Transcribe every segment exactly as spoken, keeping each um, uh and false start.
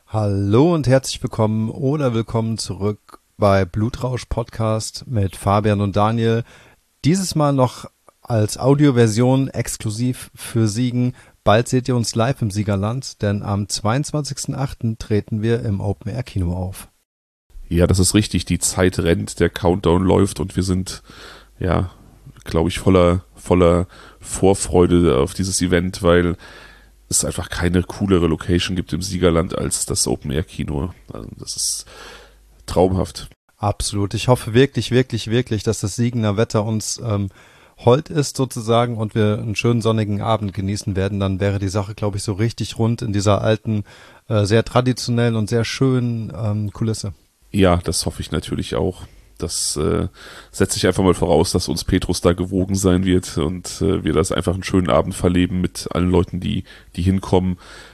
Hallo und herzlich willkommen oder willkommen zurück bei Blutrausch Podcast mit Fabian und Daniel. Dieses Mal noch als Audioversion exklusiv für Siegen. Bald seht ihr uns live im Siegerland, denn am zweiundzwanzigsten achten treten wir im Open-Air-Kino auf. Ja, das ist richtig. Die Zeit rennt, der Countdown läuft und wir sind, ja, glaube ich, voller, voller Vorfreude auf dieses Event, weil es einfach keine coolere Location gibt im Siegerland als das Open-Air-Kino. Also das ist traumhaft. Absolut. Ich hoffe wirklich, wirklich, wirklich, dass das Siegener Wetter uns ähm, hold ist sozusagen und wir einen schönen sonnigen Abend genießen werden. Dann wäre die Sache, glaube ich, so richtig rund in dieser alten, äh, sehr traditionellen und sehr schönen ähm, Kulisse. Ja, das hoffe ich natürlich auch. Das äh, setze ich einfach mal voraus, dass uns Petrus da gewogen sein wird und äh, wir das einfach einen schönen Abend verleben mit allen Leuten, die, die hinkommen.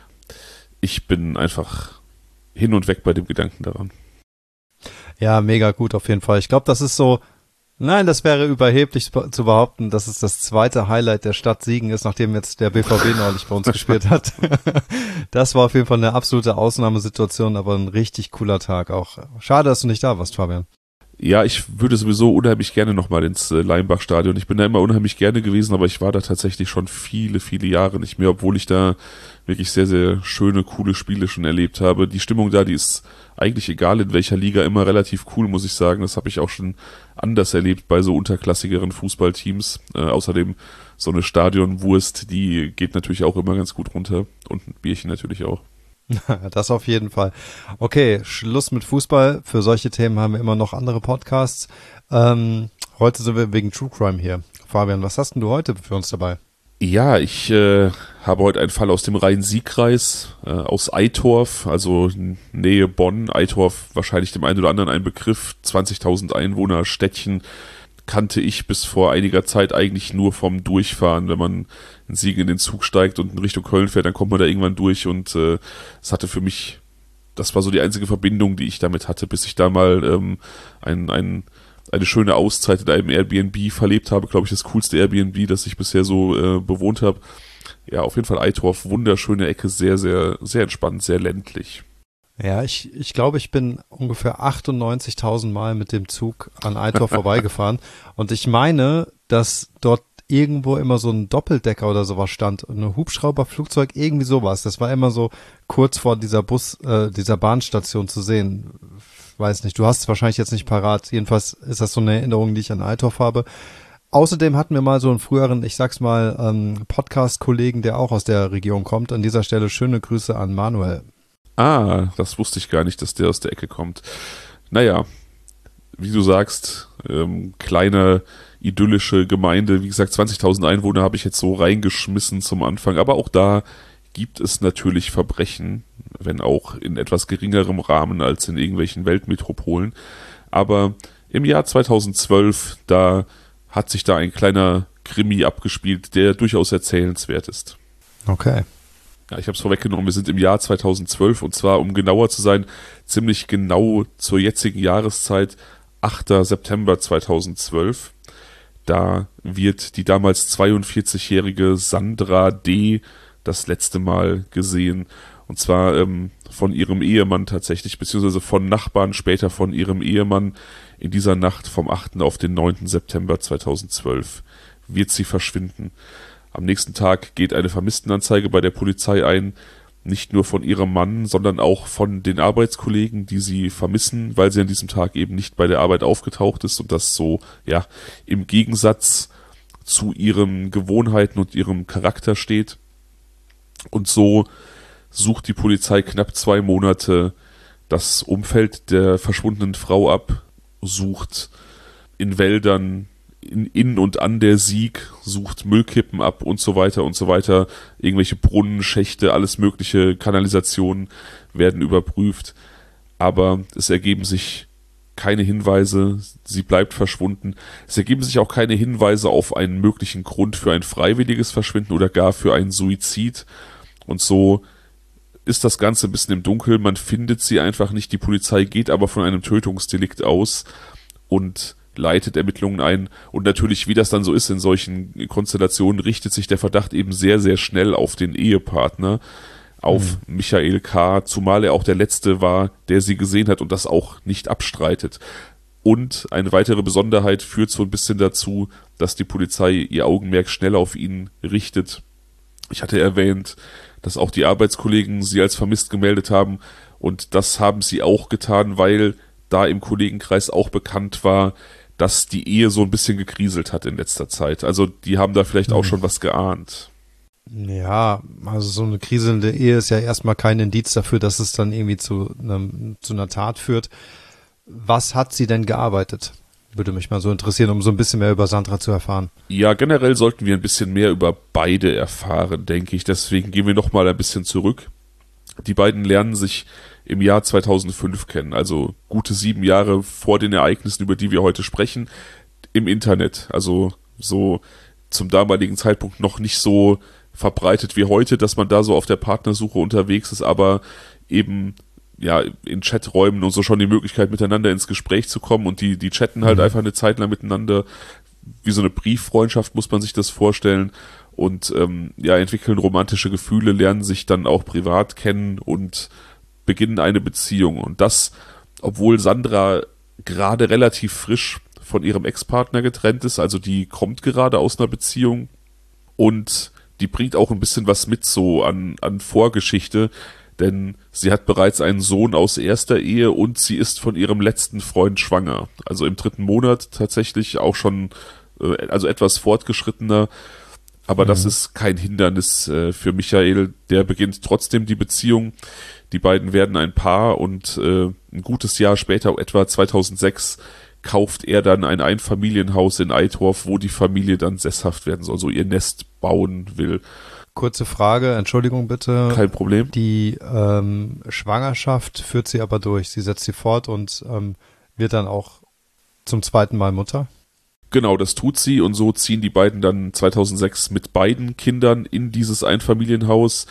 Ich bin einfach hin und weg bei dem Gedanken daran. Ja, mega gut auf jeden Fall. Ich glaube, das ist so, nein, das wäre überheblich zu behaupten, dass es das zweite Highlight der Stadt Siegen ist, nachdem jetzt der B V B neulich bei uns gespielt hat. Das war auf jeden Fall eine absolute Ausnahmesituation, aber ein richtig cooler Tag auch. Schade, dass du nicht da warst, Fabian. Ja, ich würde sowieso unheimlich gerne nochmal ins äh, Leimbach-Stadion. Ich bin da immer unheimlich gerne gewesen, aber ich war da tatsächlich schon viele, viele Jahre nicht mehr, obwohl ich da wirklich sehr, sehr schöne, coole Spiele schon erlebt habe. Die Stimmung da, die ist eigentlich egal in welcher Liga immer relativ cool, muss ich sagen. Das habe ich auch schon anders erlebt bei so unterklassigeren Fußballteams. Äh, außerdem so eine Stadionwurst, die geht natürlich auch immer ganz gut runter und ein Bierchen natürlich auch. Das auf jeden Fall. Okay, Schluss mit Fußball. Für solche Themen haben wir immer noch andere Podcasts. Ähm, heute sind wir wegen True Crime hier. Fabian, was hast denn du heute für uns dabei? Ja, ich äh, habe heute einen Fall aus dem Rhein-Sieg-Kreis, äh, aus Eitorf, also Nähe Bonn. Eitorf wahrscheinlich dem einen oder anderen ein Begriff, zwanzigtausend Einwohner, Städtchen, kannte ich bis vor einiger Zeit eigentlich nur vom Durchfahren. Wenn man in Siegen in den Zug steigt und in Richtung Köln fährt, dann kommt man da irgendwann durch und äh, es hatte für mich, das war so die einzige Verbindung, die ich damit hatte, bis ich da mal ähm, ein, ein, eine schöne Auszeit in einem Airbnb verlebt habe. Glaube ich, das coolste Airbnb, das ich bisher so äh, bewohnt habe. Ja, auf jeden Fall Eitorf, wunderschöne Ecke, sehr, sehr, sehr entspannt, sehr ländlich. Ja, ich, ich glaube, ich bin ungefähr achtundneunzigtausend Mal mit dem Zug an Eitorf vorbeigefahren und ich meine, dass dort irgendwo immer so ein Doppeldecker oder sowas stand, ein Hubschrauberflugzeug, irgendwie sowas. Das war immer so kurz vor dieser Bus, äh, dieser Bahnstation zu sehen. Weiß nicht, du hast es wahrscheinlich jetzt nicht parat. Jedenfalls ist das so eine Erinnerung, die ich an Eitorf habe. Außerdem hatten wir mal so einen früheren, ich sag's mal, ähm, Podcast-Kollegen, der auch aus der Region kommt. An dieser Stelle schöne Grüße an Manuel. Ah, das wusste ich gar nicht, dass der aus der Ecke kommt. Naja, wie du sagst, ähm, kleine idyllische Gemeinde, wie gesagt, zwanzigtausend Einwohner habe ich jetzt so reingeschmissen zum Anfang, aber auch da gibt es natürlich Verbrechen, wenn auch in etwas geringerem Rahmen als in irgendwelchen Weltmetropolen. Aber im Jahr zweitausendzwölf, da hat sich da ein kleiner Krimi abgespielt, der durchaus erzählenswert ist. Okay. Ja, ich habe es vorweggenommen, wir sind im Jahr zweitausendzwölf und zwar, um genauer zu sein, ziemlich genau zur jetzigen Jahreszeit, achter September zweitausendzwölf. Da wird die damals zweiundvierzigjährige Sandra D. das letzte Mal gesehen. Und zwar ähm, von ihrem Ehemann tatsächlich, beziehungsweise von Nachbarn, später von ihrem Ehemann. In dieser Nacht vom achten auf den neunten September zweitausendzwölf wird sie verschwinden. Am nächsten Tag geht eine Vermisstenanzeige bei der Polizei ein, nicht nur von ihrem Mann, sondern auch von den Arbeitskollegen, die sie vermissen, weil sie an diesem Tag eben nicht bei der Arbeit aufgetaucht ist und das so, ja, im Gegensatz zu ihren Gewohnheiten und ihrem Charakter steht. Und so sucht die Polizei knapp zwei Monate das Umfeld der verschwundenen Frau ab, sucht in Wäldern, in, in und an der Sieg, sucht Müllkippen ab und so weiter und so weiter. Irgendwelche Brunnen, Schächte, alles mögliche, Kanalisationen werden überprüft. Aber es ergeben sich keine Hinweise, sie bleibt verschwunden. Es ergeben sich auch keine Hinweise auf einen möglichen Grund für ein freiwilliges Verschwinden oder gar für einen Suizid. Und so ist das Ganze ein bisschen im Dunkeln. Man findet sie einfach nicht. Die Polizei geht aber von einem Tötungsdelikt aus und leitet Ermittlungen ein. Und natürlich, wie das dann so ist in solchen Konstellationen, richtet sich der Verdacht eben sehr, sehr schnell auf den Ehepartner. auf mhm. Michael K., zumal er auch der Letzte war, der sie gesehen hat und das auch nicht abstreitet. Und eine weitere Besonderheit führt so ein bisschen dazu, dass die Polizei ihr Augenmerk schnell auf ihn richtet. Ich hatte erwähnt, dass auch die Arbeitskollegen sie als vermisst gemeldet haben und das haben sie auch getan, weil da im Kollegenkreis auch bekannt war, dass die Ehe so ein bisschen gekriselt hat in letzter Zeit. Also die haben da vielleicht mhm. auch schon was geahnt. Ja, also so eine kriselnde Ehe ist ja erstmal kein Indiz dafür, dass es dann irgendwie zu, einem, zu einer Tat führt. Was hat sie denn gearbeitet? Würde mich mal so interessieren, um so ein bisschen mehr über Sandra zu erfahren. Ja, generell sollten wir ein bisschen mehr über beide erfahren, denke ich. Deswegen gehen wir nochmal ein bisschen zurück. Die beiden lernen sich im Jahr zweitausendfünf kennen, also gute sieben Jahre vor den Ereignissen, über die wir heute sprechen, im Internet. Also so zum damaligen Zeitpunkt noch nicht so verbreitet wie heute, dass man da so auf der Partnersuche unterwegs ist, aber eben ja in Chaträumen und so schon die Möglichkeit, miteinander ins Gespräch zu kommen und die, die chatten halt mhm. einfach eine Zeit lang miteinander, wie so eine Brieffreundschaft muss man sich das vorstellen und ähm, ja, entwickeln romantische Gefühle, lernen sich dann auch privat kennen und beginnen eine Beziehung und das, obwohl Sandra gerade relativ frisch von ihrem Ex-Partner getrennt ist, also die kommt gerade aus einer Beziehung und die bringt auch ein bisschen was mit so an, an Vorgeschichte, denn sie hat bereits einen Sohn aus erster Ehe und sie ist von ihrem letzten Freund schwanger. Also im dritten Monat tatsächlich auch schon, äh, also etwas fortgeschrittener. Aber mhm. das ist kein Hindernis äh, für Michael. Der beginnt trotzdem die Beziehung. Die beiden werden ein Paar und äh, ein gutes Jahr später, etwa zweitausendsechs, kauft er dann ein Einfamilienhaus in Eitorf, wo die Familie dann sesshaft werden soll, so ihr Nest bauen will. Kurze Frage, Entschuldigung bitte. Kein Problem. Die ähm, Schwangerschaft führt sie aber durch. Sie setzt sie fort und ähm, wird dann auch zum zweiten Mal Mutter? Genau, das tut sie und so ziehen die beiden dann zweitausendsechs mit beiden Kindern in dieses Einfamilienhaus.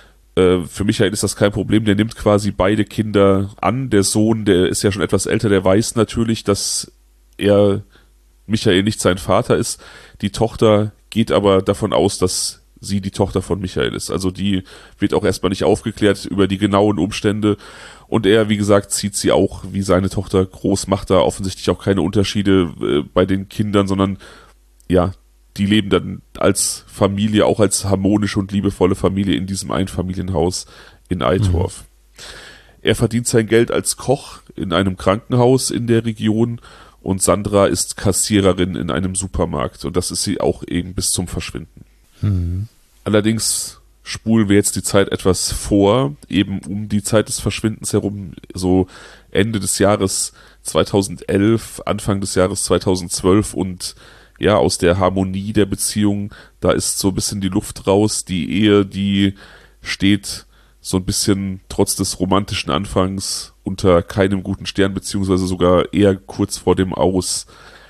Äh, für Michael ist das kein Problem, der nimmt quasi beide Kinder an. Der Sohn, der ist ja schon etwas älter, der weiß natürlich, dass er Michael nicht sein Vater ist. Die Tochter geht aber davon aus, dass sie die Tochter von Michael ist. Also die wird auch erstmal nicht aufgeklärt über die genauen Umstände. Und er, wie gesagt, zieht sie auch wie seine Tochter groß, macht da offensichtlich auch keine Unterschiede äh, bei den Kindern, sondern ja, die leben dann als Familie, auch als harmonische und liebevolle Familie in diesem Einfamilienhaus in Eitorf. Mhm. Er verdient sein Geld als Koch in einem Krankenhaus in der Region und Sandra ist Kassiererin in einem Supermarkt und das ist sie auch eben bis zum Verschwinden. Mhm. Allerdings spulen wir jetzt die Zeit etwas vor, eben um die Zeit des Verschwindens herum, so Ende des Jahres zweitausendelf, Anfang des Jahres zweitausendzwölf und ja, aus der Harmonie der Beziehung, da ist so ein bisschen die Luft raus, die Ehe, die steht so ein bisschen trotz des romantischen Anfangs unter keinem guten Stern, beziehungsweise sogar eher kurz vor dem Aus,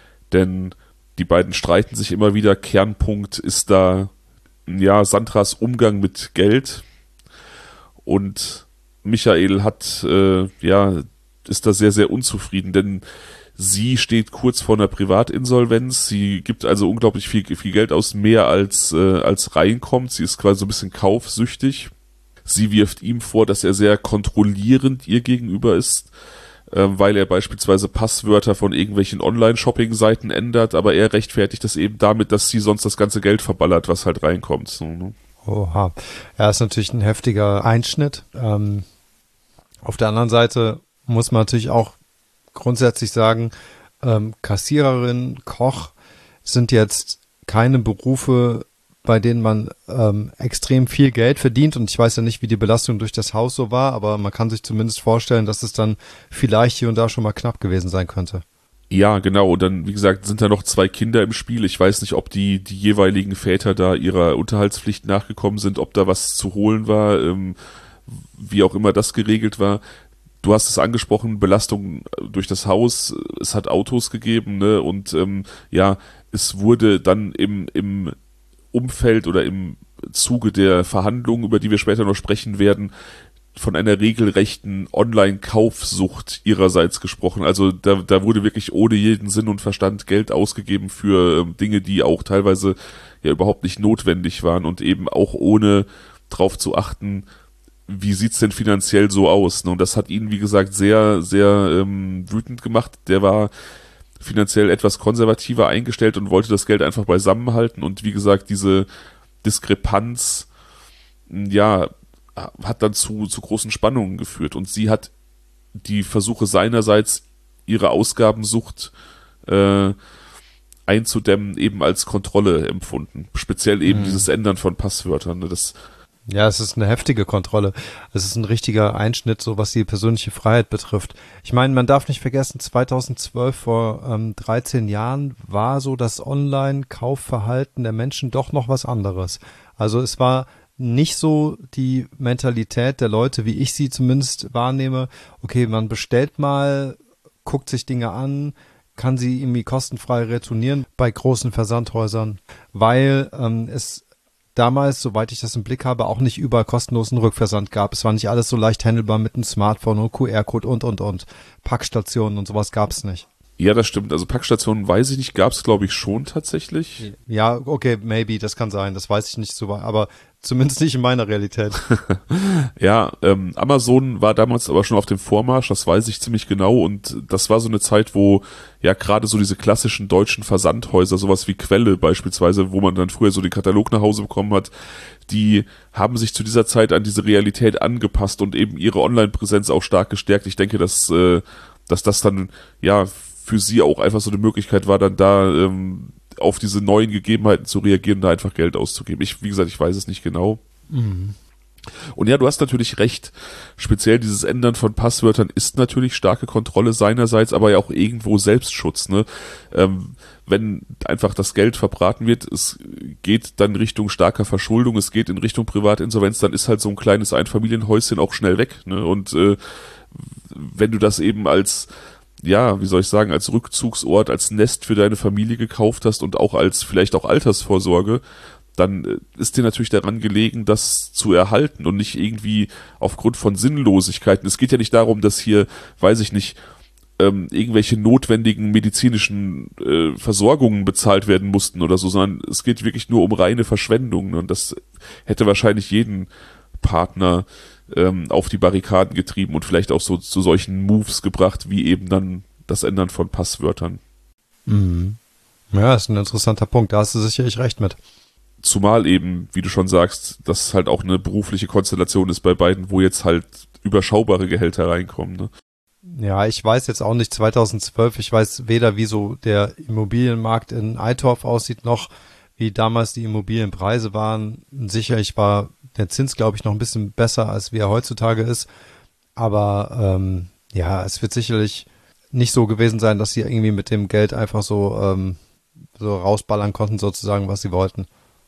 denn die beiden streiten sich immer wieder, Kernpunkt ist da ja, Sandras Umgang mit Geld und Michael hat, äh, ja, ist da sehr, sehr unzufrieden, denn sie steht kurz vor einer Privatinsolvenz, sie gibt also unglaublich viel, viel Geld aus, mehr als, äh, als reinkommt, sie ist quasi so ein bisschen kaufsüchtig, sie wirft ihm vor, dass er sehr kontrollierend ihr gegenüber ist, weil er beispielsweise Passwörter von irgendwelchen Online-Shopping-Seiten ändert, aber er rechtfertigt das eben damit, dass sie sonst das ganze Geld verballert, was halt reinkommt. So, ne? Oha. Ja, ist natürlich ein heftiger Einschnitt. Ähm, auf der anderen Seite muss man natürlich auch grundsätzlich sagen, ähm, Kassiererin, Koch sind jetzt keine Berufe, bei denen man ähm, extrem viel Geld verdient und ich weiß ja nicht, wie die Belastung durch das Haus so war, aber man kann sich zumindest vorstellen, dass es dann vielleicht hier und da schon mal knapp gewesen sein könnte. Ja, genau. Und dann, wie gesagt, sind da noch zwei Kinder im Spiel. Ich weiß nicht, ob die, die jeweiligen Väter da ihrer Unterhaltspflicht nachgekommen sind, ob da was zu holen war, ähm, wie auch immer das geregelt war. Du hast es angesprochen, Belastung durch das Haus, es hat Autos gegeben, ne? Und ähm, ja, es wurde dann im, im Umfeld oder im Zuge der Verhandlungen, über die wir später noch sprechen werden, von einer regelrechten Online-Kaufsucht ihrerseits gesprochen. Also da, da wurde wirklich ohne jeden Sinn und Verstand Geld ausgegeben für ähm, Dinge, die auch teilweise ja überhaupt nicht notwendig waren und eben auch ohne drauf zu achten, wie sieht's denn finanziell so aus? Ne? Und das hat ihn, wie gesagt, sehr, sehr ähm, wütend gemacht. Der war finanziell etwas konservativer eingestellt und wollte das Geld einfach beisammenhalten. Und wie gesagt, diese Diskrepanz, ja, hat dann zu, zu großen Spannungen geführt. Und sie hat die Versuche seinerseits, ihre Ausgabensucht äh, einzudämmen, eben als Kontrolle empfunden. Speziell eben mhm. dieses Ändern von Passwörtern. Ne? Das Ja, es ist eine heftige Kontrolle. Es ist ein richtiger Einschnitt, so was die persönliche Freiheit betrifft. Ich meine, man darf nicht vergessen, zweitausendzwölf, vor ähm, dreizehn Jahren, war so das Online-Kaufverhalten der Menschen doch noch was anderes. Also es war nicht so die Mentalität der Leute, wie ich sie zumindest wahrnehme. Okay, man bestellt mal, guckt sich Dinge an, kann sie irgendwie kostenfrei retournieren bei großen Versandhäusern, weil ähm, es damals, soweit ich das im Blick habe, auch nicht überall kostenlosen Rückversand gab. Es war nicht alles so leicht handelbar mit einem Smartphone und Q R-Code und, und, und. Packstationen und sowas gab es nicht. Ja, das stimmt. Also Packstationen weiß ich nicht, gab es glaube ich schon tatsächlich. Ja, okay, maybe, das kann sein. Das weiß ich nicht so, aber zumindest nicht in meiner Realität. Ja, ähm, Amazon war damals aber schon auf dem Vormarsch, das weiß ich ziemlich genau, und das war so eine Zeit, wo ja gerade so diese klassischen deutschen Versandhäuser, sowas wie Quelle beispielsweise, wo man dann früher so den Katalog nach Hause bekommen hat, die haben sich zu dieser Zeit an diese Realität angepasst und eben ihre Online-Präsenz auch stark gestärkt. Ich denke, dass, äh, dass das dann ja für sie auch einfach so eine Möglichkeit war, dann da ähm, auf diese neuen Gegebenheiten zu reagieren, da einfach Geld auszugeben. Ich, wie gesagt, ich weiß es nicht genau. Mhm. Und ja, du hast natürlich recht. Speziell dieses Ändern von Passwörtern ist natürlich starke Kontrolle seinerseits, aber ja auch irgendwo Selbstschutz. Ne? Ähm, wenn einfach das Geld verbraten wird, es geht dann Richtung starker Verschuldung, es geht in Richtung Privatinsolvenz, dann ist halt so ein kleines Einfamilienhäuschen auch schnell weg. Ne? Und äh, wenn du das eben als ja, wie soll ich sagen, als Rückzugsort, als Nest für deine Familie gekauft hast und auch als vielleicht auch Altersvorsorge, dann ist dir natürlich daran gelegen, das zu erhalten und nicht irgendwie aufgrund von Sinnlosigkeiten. Es geht ja nicht darum, dass hier, weiß ich nicht, ähm, irgendwelche notwendigen medizinischen äh, Versorgungen bezahlt werden mussten oder so, sondern es geht wirklich nur um reine Verschwendung. Ne? Und das hätte wahrscheinlich jeden Partner ähm, auf die Barrikaden getrieben und vielleicht auch so zu solchen Moves gebracht, wie eben dann das Ändern von Passwörtern. Mhm. Ja, ist ein interessanter Punkt, da hast du sicherlich recht mit. Zumal eben, wie du schon sagst, dass halt auch eine berufliche Konstellation ist bei beiden, wo jetzt halt überschaubare Gehälter reinkommen. Ne? Ja, ich weiß jetzt auch nicht zweitausendzwölf, ich weiß weder, wie so der Immobilienmarkt in Eitorf aussieht, noch wie damals die Immobilienpreise waren. Sicherlich war der Zins, glaube ich, noch ein bisschen besser, als wie er heutzutage ist. Aber ähm, ja, es wird sicherlich nicht so gewesen sein, dass sie irgendwie mit dem Geld einfach so, ähm, so rausballern konnten, sozusagen, was sie wollten.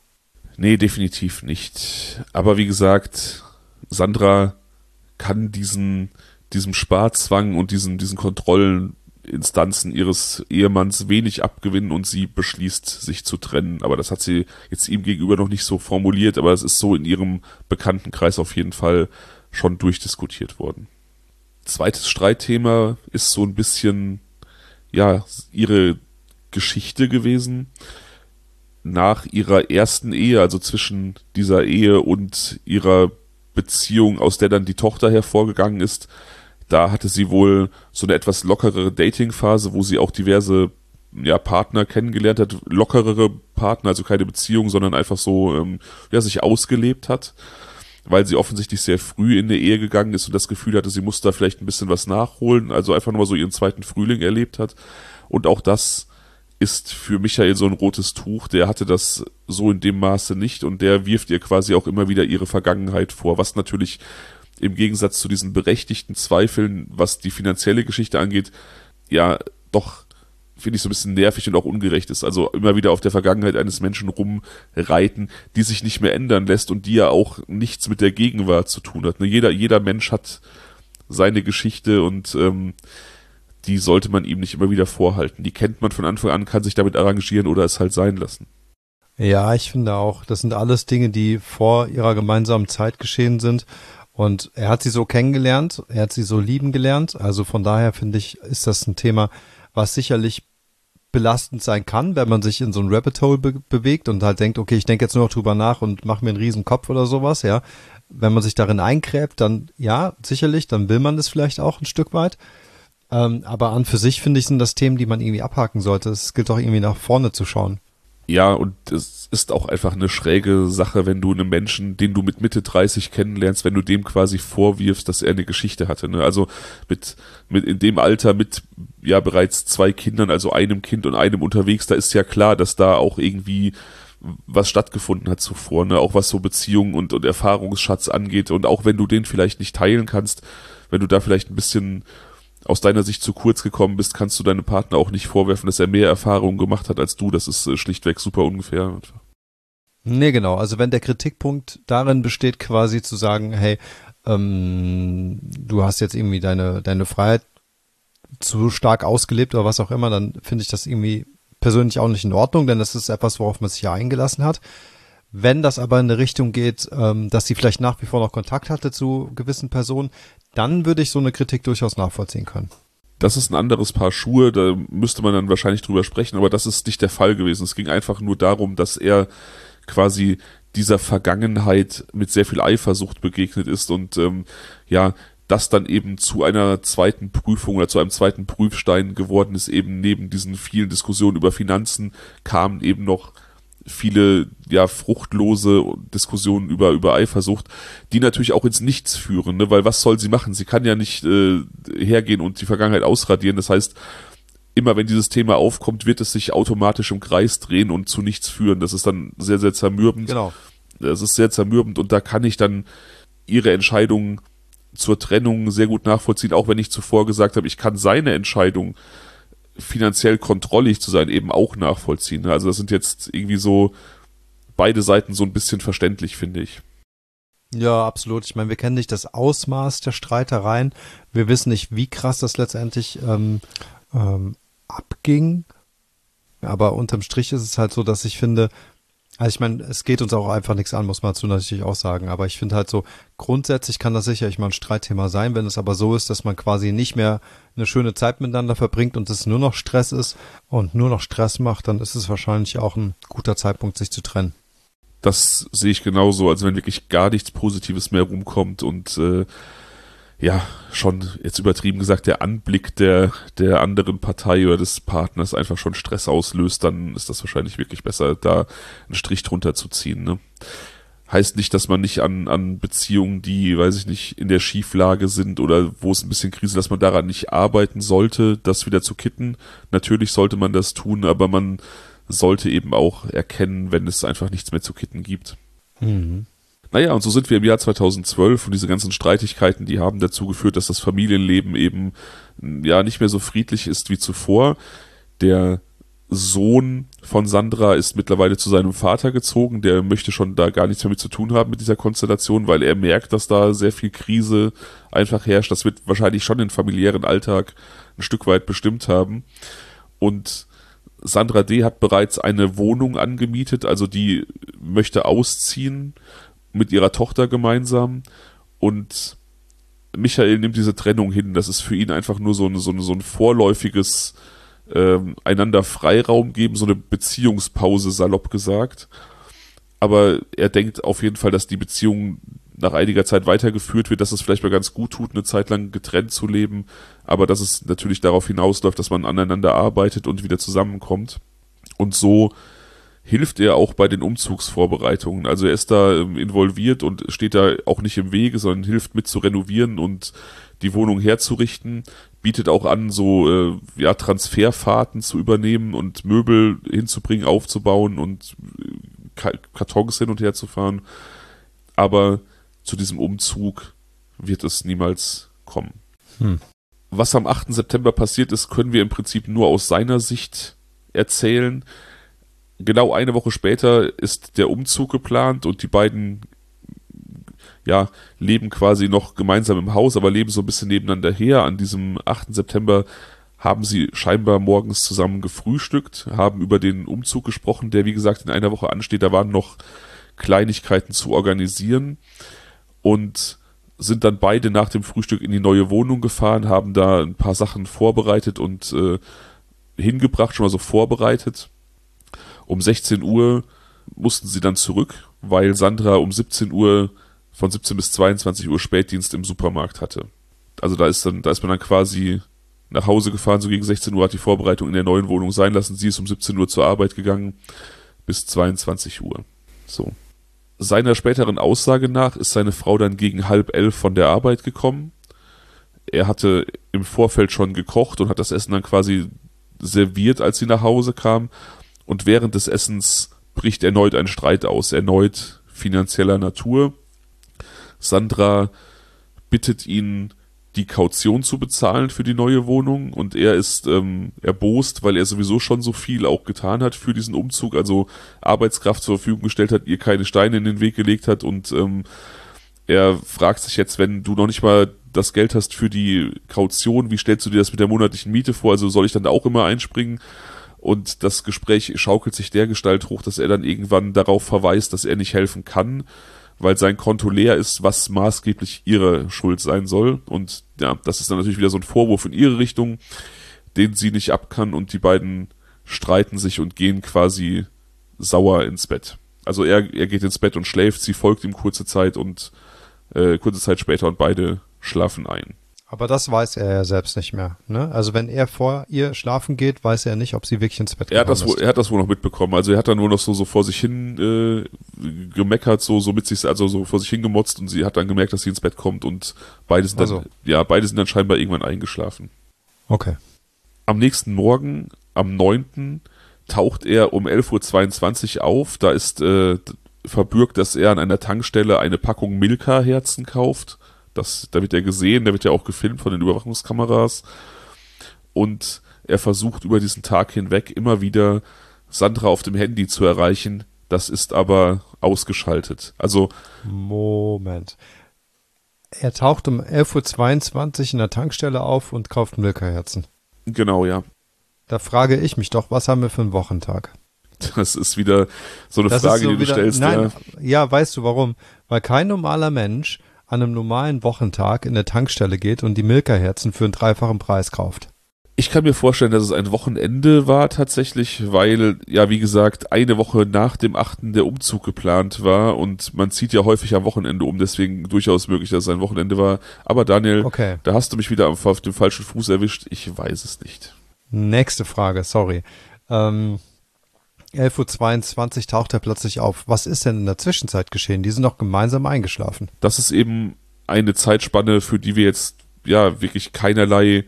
Nee, definitiv nicht. Aber wie gesagt, Sandra kann diesen, diesem Sparzwang und diesen, diesen Kontrolleninstanzen ihres Ehemanns wenig abgewinnen und sie beschließt, sich zu trennen. Aber das hat sie jetzt ihm gegenüber noch nicht so formuliert, aber es ist so in ihrem Bekanntenkreis auf jeden Fall schon durchdiskutiert worden. Zweites Streitthema ist so ein bisschen, ja, ihre Geschichte gewesen. Nach ihrer ersten Ehe, also zwischen dieser Ehe und ihrer Beziehung, aus der dann die Tochter hervorgegangen ist, da hatte sie wohl so eine etwas lockerere Dating-Phase, wo sie auch diverse ja, Partner kennengelernt hat, lockerere Partner, also keine Beziehung, sondern einfach so ähm, ja, sich ausgelebt hat, weil sie offensichtlich sehr früh in eine Ehe gegangen ist und das Gefühl hatte, sie muss da vielleicht ein bisschen was nachholen, also einfach nur mal so ihren zweiten Frühling erlebt hat. Und auch das ist für Michael so ein rotes Tuch, der hatte das so in dem Maße nicht und der wirft ihr quasi auch immer wieder ihre Vergangenheit vor, was natürlich im Gegensatz zu diesen berechtigten Zweifeln, was die finanzielle Geschichte angeht, ja doch, finde ich, so ein bisschen nervig und auch ungerecht ist. Also immer wieder auf der Vergangenheit eines Menschen rumreiten, die sich nicht mehr ändern lässt und die ja auch nichts mit der Gegenwart zu tun hat. Ne? Jeder, jeder Mensch hat seine Geschichte und ähm, die sollte man ihm nicht immer wieder vorhalten. Die kennt man von Anfang an, kann sich damit arrangieren oder es halt sein lassen. Ja, ich finde auch, das sind alles Dinge, die vor ihrer gemeinsamen Zeit geschehen sind. Und er hat sie so kennengelernt, er hat sie so lieben gelernt. Also von daher finde ich, ist das ein Thema, was sicherlich belastend sein kann, wenn man sich in so ein Rabbit Hole be- bewegt und halt denkt, okay, ich denke jetzt nur noch drüber nach und mache mir einen riesen Kopf oder sowas, ja. wenn man sich darin eingräbt, dann ja, sicherlich, dann will man das vielleicht auch ein Stück weit. Ähm, aber an für sich, finde ich, sind das Themen, die man irgendwie abhaken sollte. Es gilt auch irgendwie nach vorne zu schauen. Ja, und es ist auch einfach eine schräge Sache, wenn du einen Menschen, den du mit Mitte dreißig kennenlernst, wenn du dem quasi vorwirfst, dass er eine Geschichte hatte. Ne? Also mit, mit in dem Alter mit ja bereits zwei Kindern, also einem Kind und einem unterwegs, da ist ja klar, dass da auch irgendwie was stattgefunden hat zuvor, ne? Auch was so Beziehungen und, und Erfahrungsschatz angeht. Und auch wenn du den vielleicht nicht teilen kannst, wenn du da vielleicht ein bisschen aus deiner Sicht zu kurz gekommen bist, kannst du deinem Partner auch nicht vorwerfen, dass er mehr Erfahrungen gemacht hat als du. Das ist äh, schlichtweg super unfair. Nee, genau. Also wenn der Kritikpunkt darin besteht, quasi zu sagen, hey, ähm, du hast jetzt irgendwie deine, deine Freiheit zu stark ausgelebt oder was auch immer, dann finde ich das irgendwie persönlich auch nicht in Ordnung, denn das ist etwas, worauf man sich ja eingelassen hat. Wenn das aber in eine Richtung geht, ähm, dass sie vielleicht nach wie vor noch Kontakt hatte zu gewissen Personen, dann würde ich so eine Kritik durchaus nachvollziehen können. Das ist ein anderes Paar Schuhe, da müsste man dann wahrscheinlich drüber sprechen, aber das ist nicht der Fall gewesen. Es ging einfach nur darum, dass er quasi dieser Vergangenheit mit sehr viel Eifersucht begegnet ist und ähm, ja, das dann eben zu einer zweiten Prüfung oder zu einem zweiten Prüfstein geworden ist, eben neben diesen vielen Diskussionen über Finanzen kamen eben noch viele ja fruchtlose Diskussionen über über Eifersucht, die natürlich auch ins Nichts führen, ne? Weil was soll sie machen? Sie kann ja nicht äh, hergehen und die Vergangenheit ausradieren. Das heißt, immer wenn dieses Thema aufkommt, wird es sich automatisch im Kreis drehen und zu nichts führen. Das ist dann sehr, sehr zermürbend. Genau. Das ist sehr zermürbend und da kann ich dann ihre Entscheidung zur Trennung sehr gut nachvollziehen, auch wenn ich zuvor gesagt habe, ich kann seine Entscheidung finanziell kontrollig zu sein, eben auch nachvollziehen. Also das sind jetzt irgendwie so beide Seiten so ein bisschen verständlich, finde ich. Ja, absolut. Ich meine, wir kennen nicht das Ausmaß der Streitereien. Wir wissen nicht, wie krass das letztendlich ähm, ähm, abging. Aber unterm Strich ist es halt so, dass ich finde, also ich meine, es geht uns auch einfach nichts an, muss man dazu natürlich auch sagen. Aber ich finde halt so, grundsätzlich kann das sicherlich mal ein Streitthema sein, wenn es aber so ist, dass man quasi nicht mehr eine schöne Zeit miteinander verbringt und es nur noch Stress ist und nur noch Stress macht, dann ist es wahrscheinlich auch ein guter Zeitpunkt, sich zu trennen. Das sehe ich genauso, also wenn wirklich gar nichts Positives mehr rumkommt und äh, ja, schon jetzt übertrieben gesagt, der Anblick der, der anderen Partei oder des Partners einfach schon Stress auslöst, dann ist das wahrscheinlich wirklich besser, da einen Strich drunter zu ziehen. Ne? Heißt nicht, dass man nicht an, an Beziehungen, die, weiß ich nicht, in der Schieflage sind oder wo es ein bisschen Krise, dass man daran nicht arbeiten sollte, das wieder zu kitten. Natürlich sollte man das tun, aber man sollte eben auch erkennen, wenn es einfach nichts mehr zu kitten gibt. Mhm. Naja, und so sind wir im Jahr zweitausendzwölf und diese ganzen Streitigkeiten, die haben dazu geführt, dass das Familienleben eben ja nicht mehr so friedlich ist wie zuvor. Der Sohn von Sandra ist mittlerweile zu seinem Vater gezogen, der möchte schon da gar nichts mehr mit zu tun haben mit dieser Konstellation, weil er merkt, dass da sehr viel Krise einfach herrscht. Das wird wahrscheinlich schon den familiären Alltag ein Stück weit bestimmt haben. Und Sandra D. hat bereits eine Wohnung angemietet, also die möchte ausziehen mit ihrer Tochter gemeinsam und Michael nimmt diese Trennung hin. Das ist für ihn einfach nur so ein, so ein, so ein vorläufiges ähm, einander Freiraum geben, so eine Beziehungspause, salopp gesagt. Aber er denkt auf jeden Fall, dass die Beziehung nach einiger Zeit weitergeführt wird, dass es vielleicht mal ganz gut tut, eine Zeit lang getrennt zu leben, aber dass es natürlich darauf hinausläuft, dass man aneinander arbeitet und wieder zusammenkommt. Und so hilft er auch bei den Umzugsvorbereitungen. Also er ist da ähm, involviert und steht da auch nicht im Wege, sondern hilft mit zu renovieren und die Wohnung herzurichten, bietet auch an, so äh, ja Transferfahrten zu übernehmen und Möbel hinzubringen, aufzubauen und äh, Kartons hin und her zu fahren. Aber zu diesem Umzug wird es niemals kommen. Hm. Was am achten September passiert ist, können wir im Prinzip nur aus seiner Sicht erzählen. Genau eine Woche später ist der Umzug geplant und die beiden ja, leben quasi noch gemeinsam im Haus, aber leben so ein bisschen nebeneinander her. An diesem achten September haben sie scheinbar morgens zusammen gefrühstückt, haben über den Umzug gesprochen, der wie gesagt in einer Woche ansteht. Da waren noch Kleinigkeiten zu organisieren und sind dann beide nach dem Frühstück in die neue Wohnung gefahren, haben da ein paar Sachen vorbereitet und äh, hingebracht, schon mal so vorbereitet. Um sechzehn Uhr mussten sie dann zurück, weil Sandra um siebzehn Uhr von siebzehn bis zweiundzwanzig Uhr Spätdienst im Supermarkt hatte. Also da ist dann, da ist man dann quasi nach Hause gefahren, so gegen sechzehn Uhr, hat die Vorbereitung in der neuen Wohnung sein lassen. Sie ist um siebzehn Uhr zur Arbeit gegangen, bis zweiundzwanzig Uhr. So. Seiner späteren Aussage nach ist seine Frau dann gegen halb elf von der Arbeit gekommen. Er hatte im Vorfeld schon gekocht und hat das Essen dann quasi serviert, als sie nach Hause kam. Und während des Essens bricht erneut ein Streit aus, erneut finanzieller Natur. Sandra bittet ihn, die Kaution zu bezahlen für die neue Wohnung, und er ist ähm, erbost, weil er sowieso schon so viel auch getan hat für diesen Umzug, also Arbeitskraft zur Verfügung gestellt hat, ihr keine Steine in den Weg gelegt hat, und ähm, er fragt sich jetzt, wenn du noch nicht mal das Geld hast für die Kaution, wie stellst du dir das mit der monatlichen Miete vor, also soll ich dann da auch immer einspringen? Und das Gespräch schaukelt sich dergestalt hoch, dass er dann irgendwann darauf verweist, dass er nicht helfen kann, weil sein Konto leer ist, was maßgeblich ihre Schuld sein soll. Und ja, das ist dann natürlich wieder so ein Vorwurf in ihre Richtung, den sie nicht ab kann, und die beiden streiten sich und gehen quasi sauer ins Bett. Also er, er geht ins Bett und schläft, sie folgt ihm kurze Zeit und äh, kurze Zeit später, und beide schlafen ein. Aber das weiß er ja selbst nicht mehr, ne? Also wenn er vor ihr schlafen geht, weiß er nicht, ob sie wirklich ins Bett er hat gegangen das wohl, ist. Er hat das wohl noch mitbekommen. Also er hat dann wohl noch so, so vor sich hin äh, gemeckert, so, so mit sich, also so vor sich hingemotzt, und sie hat dann gemerkt, dass sie ins Bett kommt, und beide sind dann, Also. ja, beide sind dann scheinbar irgendwann eingeschlafen. Okay. Am nächsten Morgen, am neunten taucht er um elf Uhr zweiundzwanzig auf. Da ist äh, verbürgt, dass er an einer Tankstelle eine Packung Milka-Herzen kauft. Das, da wird er gesehen, da wird ja auch gefilmt von den Überwachungskameras. Und er versucht über diesen Tag hinweg immer wieder Sandra auf dem Handy zu erreichen. Das ist aber ausgeschaltet. Also Moment. Er taucht um elf Uhr zweiundzwanzig in der Tankstelle auf und kauft Milka-Herzen. genau, ja. Da frage ich mich doch, was haben wir für einen Wochentag? Das ist wieder so eine Das Frage, ist so die du wieder, stellst. Nein, ja. ja, weißt du warum? Weil kein normaler Mensch an einem normalen Wochentag in eine Tankstelle geht und die Milka-Herzen für einen dreifachen Preis kauft. Ich kann mir vorstellen, dass es ein Wochenende war tatsächlich, weil, ja, wie gesagt, eine Woche nach dem achten der Umzug geplant war, und man zieht ja häufig am Wochenende um, deswegen durchaus möglich, dass es ein Wochenende war. Aber Daniel, Okay. da hast du mich wieder auf dem falschen Fuß erwischt. Ich weiß es nicht. Nächste Frage, sorry. Ähm, elf Uhr zweiundzwanzig taucht er plötzlich auf. Was ist denn in der Zwischenzeit geschehen? Die sind doch gemeinsam eingeschlafen. Das ist eben eine Zeitspanne, für die wir jetzt ja wirklich keinerlei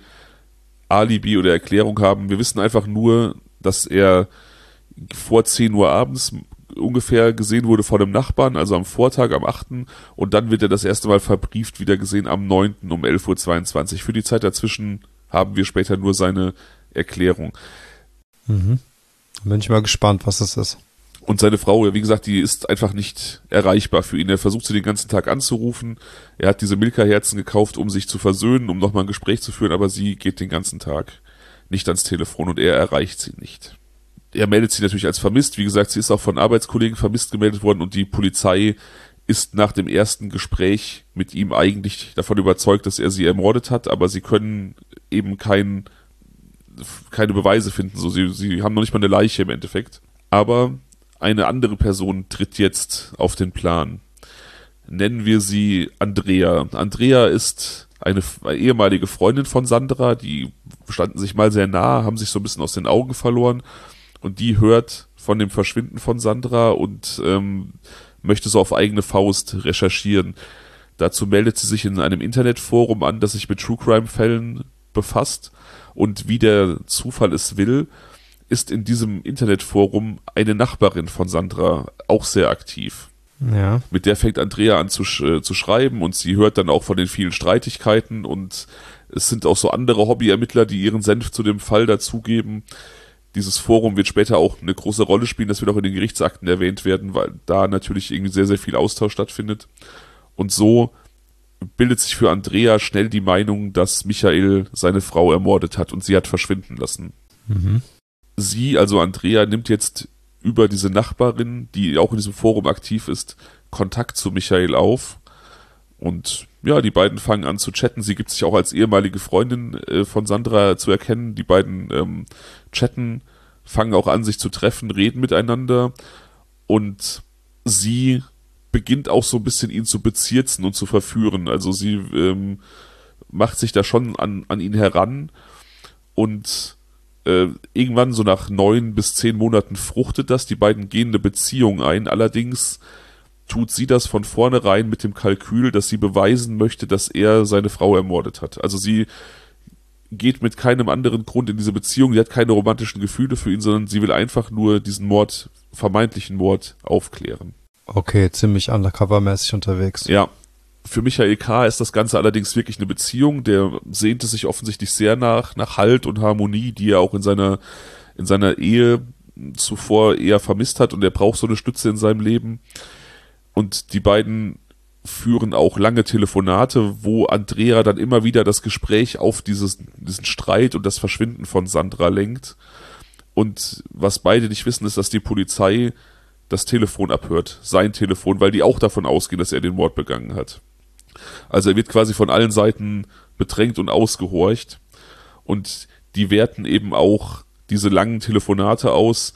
Alibi oder Erklärung haben. Wir wissen einfach nur, dass er vor zehn Uhr abends ungefähr gesehen wurde von einem Nachbarn, also am Vortag, am achten Und dann wird er das erste Mal verbrieft wieder gesehen am neunten um elf Uhr zweiundzwanzig. Für die Zeit dazwischen haben wir später nur seine Erklärung. Mhm. Bin ich mal gespannt, was das ist. Und seine Frau, wie gesagt, die ist einfach nicht erreichbar für ihn. Er versucht sie den ganzen Tag anzurufen. Er hat diese Milka-Herzen gekauft, um sich zu versöhnen, um nochmal ein Gespräch zu führen, aber sie geht den ganzen Tag nicht ans Telefon, und er erreicht sie nicht. Er meldet sie natürlich als vermisst. Wie gesagt, sie ist auch von Arbeitskollegen vermisst gemeldet worden, und die Polizei ist nach dem ersten Gespräch mit ihm eigentlich davon überzeugt, dass er sie ermordet hat, aber sie können eben kein, keine Beweise finden. So, sie, sie haben noch nicht mal eine Leiche im Endeffekt. Aber eine andere Person tritt jetzt auf den Plan. Nennen wir sie Andrea. Andrea ist eine, eine ehemalige Freundin von Sandra, die standen sich mal sehr nah, haben sich so ein bisschen aus den Augen verloren, und die hört von dem Verschwinden von Sandra und ähm, möchte so auf eigene Faust recherchieren. Dazu meldet sie sich in einem Internetforum an, das sich mit True Crime Fällen befasst, und wie der Zufall es will, ist in diesem Internetforum eine Nachbarin von Sandra auch sehr aktiv. Ja. Mit der fängt Andrea an zu, sch- zu schreiben, und sie hört dann auch von den vielen Streitigkeiten, und es sind auch so andere Hobbyermittler, die ihren Senf zu dem Fall dazugeben. Dieses Forum wird später auch eine große Rolle spielen, das wird auch in den Gerichtsakten erwähnt werden, weil da natürlich irgendwie sehr, sehr viel Austausch stattfindet. Und so bildet sich für Andrea schnell die Meinung, dass Michael seine Frau ermordet hat und sie hat verschwinden lassen. Mhm. Sie, also Andrea, nimmt jetzt über diese Nachbarin, die auch in diesem Forum aktiv ist, Kontakt zu Michael auf. Und ja, die beiden fangen an zu chatten. Sie gibt sich auch als ehemalige Freundin äh, von Sandra zu erkennen. Die beiden ähm, chatten, fangen auch an, sich zu treffen, reden miteinander. Und sie beginnt auch so ein bisschen ihn zu bezirzen und zu verführen. Also sie ähm, macht sich da schon an, an ihn heran und äh, irgendwann so nach neun bis zehn Monaten fruchtet das. Die beiden gehen eine Beziehung ein. Allerdings tut sie das von vornherein mit dem Kalkül, dass sie beweisen möchte, dass er seine Frau ermordet hat. Also sie geht mit keinem anderen Grund in diese Beziehung, sie hat keine romantischen Gefühle für ihn, sondern sie will einfach nur diesen Mord, vermeintlichen Mord, aufklären. Okay, ziemlich undercover-mäßig unterwegs. Ja, für Michael K. ist das Ganze allerdings wirklich eine Beziehung, der sehnte sich offensichtlich sehr nach, nach Halt und Harmonie, die er auch in seiner, in seiner Ehe zuvor eher vermisst hat, und er braucht so eine Stütze in seinem Leben. Und die beiden führen auch lange Telefonate, wo Andrea dann immer wieder das Gespräch auf dieses, diesen Streit und das Verschwinden von Sandra lenkt. Und was beide nicht wissen, ist, dass die Polizei das Telefon abhört, sein Telefon, weil die auch davon ausgehen, dass er den Mord begangen hat. Also er wird quasi von allen Seiten bedrängt und ausgehorcht. Und die werten eben auch diese langen Telefonate aus,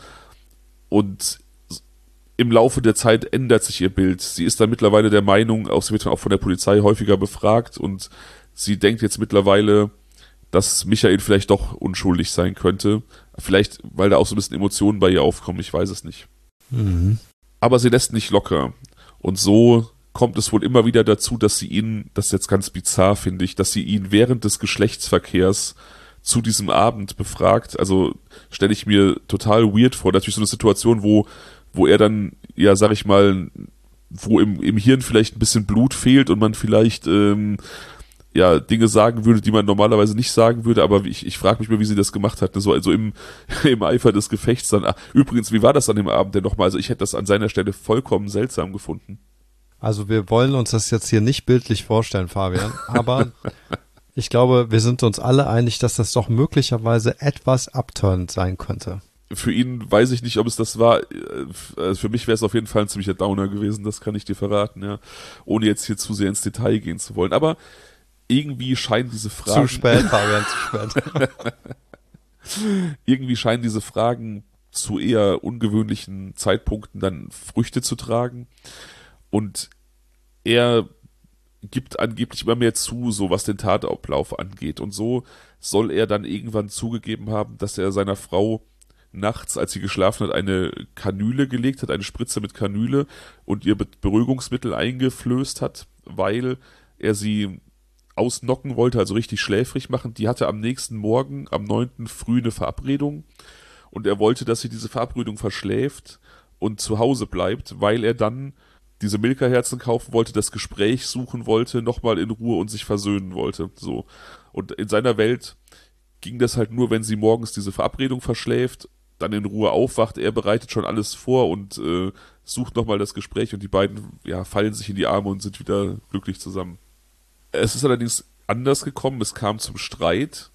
und im Laufe der Zeit ändert sich ihr Bild. Sie ist dann mittlerweile der Meinung, auch sie wird dann auch von der Polizei häufiger befragt, und sie denkt jetzt mittlerweile, dass Michael vielleicht doch unschuldig sein könnte. Vielleicht, weil da auch so ein bisschen Emotionen bei ihr aufkommen, ich weiß es nicht. Mhm. Aber sie lässt nicht locker. Und so kommt es wohl immer wieder dazu, dass sie ihn, das ist jetzt ganz bizarr, finde ich, dass sie ihn während des Geschlechtsverkehrs zu diesem Abend befragt. Also stelle ich mir total weird vor. Natürlich so eine Situation, wo wo er dann, ja, sag ich mal, wo im, im Hirn vielleicht ein bisschen Blut fehlt und man vielleicht ähm, ja Dinge sagen würde, die man normalerweise nicht sagen würde, aber ich, ich frage mich mal, wie sie das gemacht hat, ne? So also im, im Eifer des Gefechts dann. Ach, übrigens, wie war das an dem Abend denn nochmal? Also ich hätte das an seiner Stelle vollkommen seltsam gefunden. Also wir wollen uns das jetzt hier nicht bildlich vorstellen, Fabian, aber ich glaube, wir sind uns alle einig, dass das doch möglicherweise etwas abturnend sein könnte. Für ihn weiß ich nicht, ob es das war. Also für mich wäre es auf jeden Fall ein ziemlicher Downer gewesen, das kann ich dir verraten, ja. Ohne jetzt hier zu sehr ins Detail gehen zu wollen. Aber irgendwie scheinen diese Fragen... Zu spät, Fabian, zu spät. Irgendwie scheinen diese Fragen zu eher ungewöhnlichen Zeitpunkten dann Früchte zu tragen. Und er gibt angeblich immer mehr zu, so was den Tatablauf angeht. Und so soll er dann irgendwann zugegeben haben, dass er seiner Frau nachts, als sie geschlafen hat, eine Kanüle gelegt hat, eine Spritze mit Kanüle, und ihr Beruhigungsmittel eingeflößt hat, weil er sie ausnocken wollte, also richtig schläfrig machen. Die hatte am nächsten Morgen, am neunten früh eine Verabredung, und er wollte, dass sie diese Verabredung verschläft und zu Hause bleibt, weil er dann diese Milka-Herzen kaufen wollte, das Gespräch suchen wollte, nochmal in Ruhe und sich versöhnen wollte. So. Und in seiner Welt ging das halt nur, wenn sie morgens diese Verabredung verschläft, dann in Ruhe aufwacht, er bereitet schon alles vor und äh, sucht nochmal das Gespräch, und die beiden ja, fallen sich in die Arme und sind wieder glücklich zusammen. Es ist allerdings anders gekommen, es kam zum Streit.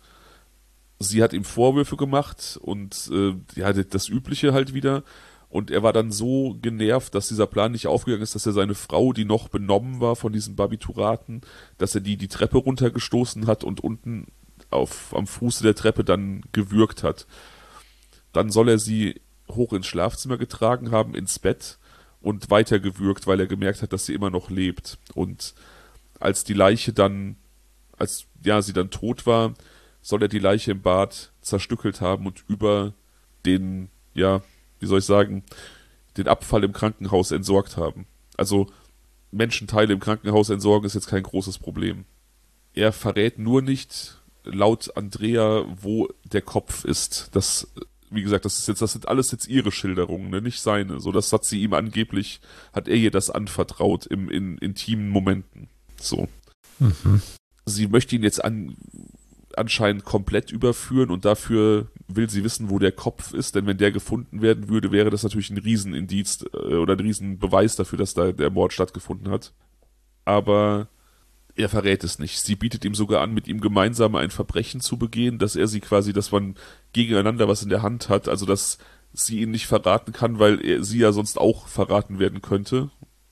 Sie hat ihm Vorwürfe gemacht und äh, ja, das Übliche halt wieder. Und er war dann so genervt, dass dieser Plan nicht aufgegangen ist, dass er seine Frau, die noch benommen war von diesen Barbituraten, dass er die die Treppe runtergestoßen hat und unten auf, am Fuße der Treppe dann gewürgt hat. Dann soll er sie hoch ins Schlafzimmer getragen haben, ins Bett, und weiter gewürgt, weil er gemerkt hat, dass sie immer noch lebt. Und als die Leiche dann, als ja sie dann tot war, soll er die Leiche im Bad zerstückelt haben und über den, ja, wie soll ich sagen, den Abfall im Krankenhaus entsorgt haben. Also Menschenteile im Krankenhaus entsorgen ist jetzt kein großes Problem. Er verrät nur nicht, laut Andrea, wo der Kopf ist. Das, wie gesagt, das ist jetzt, das sind alles jetzt ihre Schilderungen, ne? Nicht seine. So, das hat sie ihm angeblich, hat er ihr das anvertraut im, in intimen Momenten. So. Mhm. Sie möchte ihn jetzt an, anscheinend komplett überführen, und dafür will sie wissen, wo der Kopf ist, denn wenn der gefunden werden würde, wäre das natürlich ein Riesenindiz äh, oder ein Riesenbeweis dafür, dass da der Mord stattgefunden hat. Aber er verrät es nicht. Sie bietet ihm sogar an, mit ihm gemeinsam ein Verbrechen zu begehen, dass er sie quasi, dass man gegeneinander was in der Hand hat, also dass sie ihn nicht verraten kann, weil er, sie ja sonst auch verraten werden könnte.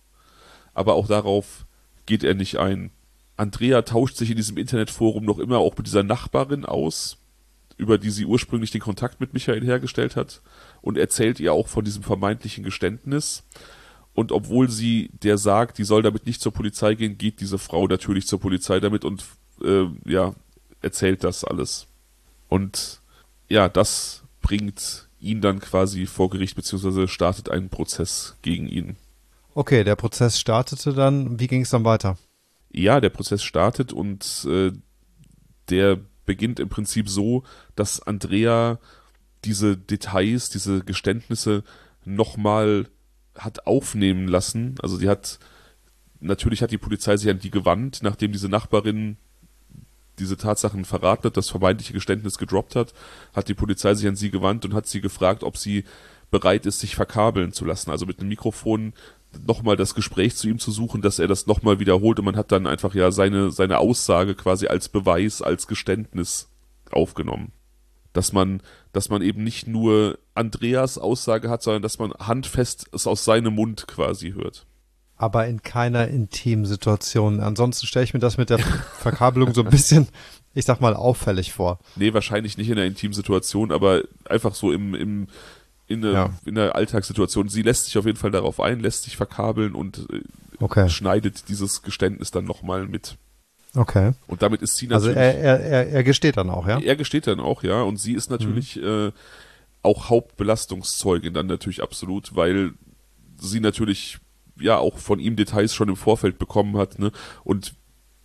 Aber auch darauf geht er nicht ein. Andrea tauscht sich in diesem Internetforum noch immer auch mit dieser Nachbarin aus, über die sie ursprünglich den Kontakt mit Michael hergestellt hat, und erzählt ihr auch von diesem vermeintlichen Geständnis. Und obwohl sie der sagt, die soll damit nicht zur Polizei gehen, geht diese Frau natürlich zur Polizei damit und äh, ja, erzählt das alles. Und ja, das bringt ihn dann quasi vor Gericht, beziehungsweise startet einen Prozess gegen ihn. Okay, der Prozess startete dann. Wie ging es dann weiter? Ja, der Prozess startet und äh, der beginnt im Prinzip so, dass Andrea diese Details, diese Geständnisse nochmal hat aufnehmen lassen. Also die hat, natürlich hat die Polizei sich an die gewandt, nachdem diese Nachbarin diese Tatsachen verraten hat, das vermeintliche Geständnis gedroppt hat, hat die Polizei sich an sie gewandt und hat sie gefragt, ob sie bereit ist, sich verkabeln zu lassen. Also mit einem Mikrofon nochmal das Gespräch zu ihm zu suchen, dass er das nochmal wiederholt und man hat dann einfach ja seine, seine Aussage quasi als Beweis, als Geständnis aufgenommen. Dass man, dass man eben nicht nur Andreas Aussage hat, sondern dass man handfest es aus seinem Mund quasi hört. Aber in keiner intimen Situation. Ansonsten stelle ich mir das mit der Verkabelung so ein bisschen, ich sag mal, auffällig vor. Nee, wahrscheinlich nicht in einer intimen Situation, aber einfach so im, im in einer, ja. in einer Alltagssituation. Sie lässt sich auf jeden Fall darauf ein, lässt sich verkabeln und okay. schneidet dieses Geständnis dann nochmal mit. Okay. Und damit ist sie natürlich... Also er, er, er, er gesteht dann auch, ja? Er gesteht dann auch, ja. Und sie ist natürlich mhm. äh, auch Hauptbelastungszeugin dann natürlich absolut, weil sie natürlich ja auch von ihm Details schon im Vorfeld bekommen hat, ne? Und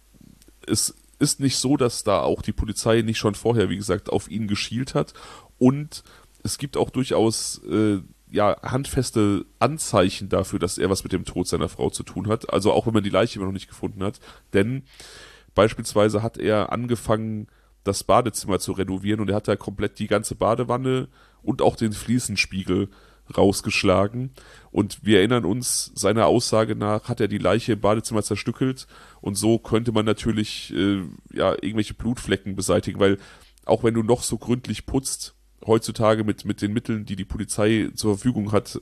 es ist nicht so, dass da auch die Polizei nicht schon vorher, wie gesagt, auf ihn geschielt hat. Und es gibt auch durchaus äh, ja handfeste Anzeichen dafür, dass er was mit dem Tod seiner Frau zu tun hat. Also auch wenn man die Leiche immer noch nicht gefunden hat. Denn beispielsweise hat er angefangen, das Badezimmer zu renovieren und er hat da komplett die ganze Badewanne und auch den Fliesenspiegel rausgeschlagen. Und wir erinnern uns, seiner Aussage nach hat er die Leiche im Badezimmer zerstückelt und so könnte man natürlich äh, ja irgendwelche Blutflecken beseitigen, weil auch wenn du noch so gründlich putzt, heutzutage mit, mit den Mitteln, die die Polizei zur Verfügung hat,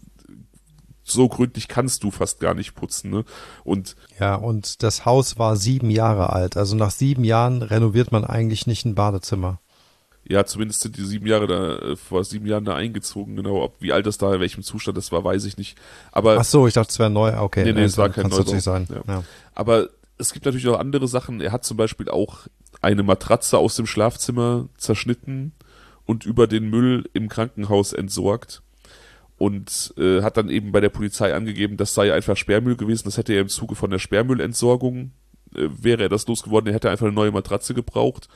so gründlich kannst du fast gar nicht putzen, ne? Und ja, und das Haus war sieben Jahre alt. Also nach sieben Jahren renoviert man eigentlich nicht ein Badezimmer. Ja, zumindest sind die sieben Jahre da, vor sieben Jahren da eingezogen, genau. Ob, wie alt das da, in welchem Zustand das war, weiß ich nicht. Aber. Ach so, ich dachte, es wäre neu, okay. Nee, nee, es war kein Neubau. Sein. Ja. Ja. Aber es gibt natürlich auch andere Sachen. Er hat zum Beispiel auch eine Matratze aus dem Schlafzimmer zerschnitten und über den Müll im Krankenhaus entsorgt und äh, hat dann eben bei der Polizei angegeben, das sei einfach Sperrmüll gewesen. Das hätte er im Zuge von der Sperrmüllentsorgung, äh, wäre er das losgeworden, er hätte einfach eine neue Matratze gebraucht.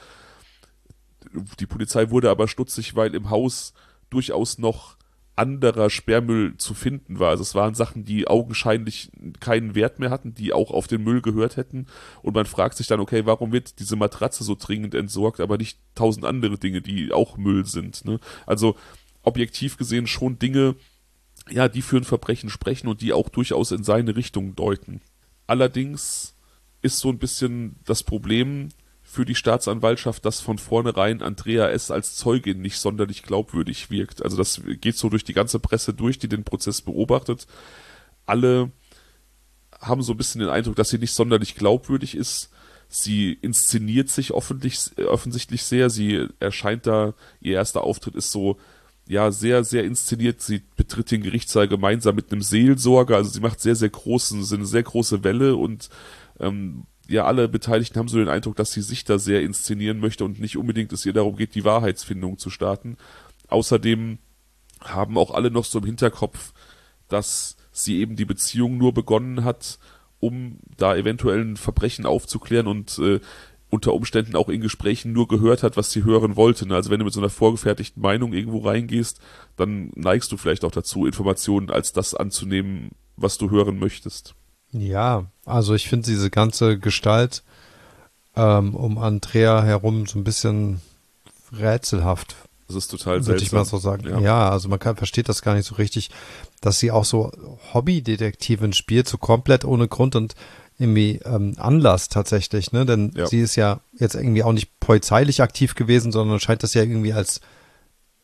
Die Polizei wurde aber stutzig, weil im Haus durchaus noch anderer Sperrmüll zu finden war. Also es waren Sachen, die augenscheinlich keinen Wert mehr hatten, die auch auf den Müll gehört hätten. Und man fragt sich dann, okay, warum wird diese Matratze so dringend entsorgt, aber nicht tausend andere Dinge, die auch Müll sind, ne? Also objektiv gesehen schon Dinge, ja, die für ein Verbrechen sprechen und die auch durchaus in seine Richtung deuten. Allerdings ist so ein bisschen das Problem für die Staatsanwaltschaft, dass von vornherein Andrea S. als Zeugin nicht sonderlich glaubwürdig wirkt. Also das geht so durch die ganze Presse durch, die den Prozess beobachtet. Alle haben so ein bisschen den Eindruck, dass sie nicht sonderlich glaubwürdig ist. Sie inszeniert sich offensichtlich sehr. Sie erscheint da, ihr erster Auftritt ist so, ja, sehr, sehr inszeniert. Sie betritt den Gerichtssaal gemeinsam mit einem Seelsorger. Also sie macht sehr, sehr großen, eine sehr große Welle und ähm, ja, alle Beteiligten haben so den Eindruck, dass sie sich da sehr inszenieren möchte und nicht unbedingt es ihr darum geht, die Wahrheitsfindung zu starten. Außerdem haben auch alle noch so im Hinterkopf, dass sie eben die Beziehung nur begonnen hat, um da eventuell ein Verbrechen aufzuklären und äh, unter Umständen auch in Gesprächen nur gehört hat, was sie hören wollte. Also wenn du mit so einer vorgefertigten Meinung irgendwo reingehst, dann neigst du vielleicht auch dazu, Informationen als das anzunehmen, was du hören möchtest. Ja, also ich finde diese ganze Gestalt ähm, um Andrea herum so ein bisschen rätselhaft. Das ist total würde seltsam. Würde ich mal so sagen. Ja, ja also man kann, versteht das gar nicht so richtig, dass sie auch so Hobbydetektivin spielt, so komplett ohne Grund und irgendwie ähm, Anlass tatsächlich, ne? Denn ja. sie ist ja jetzt irgendwie auch nicht polizeilich aktiv gewesen, sondern scheint das ja irgendwie als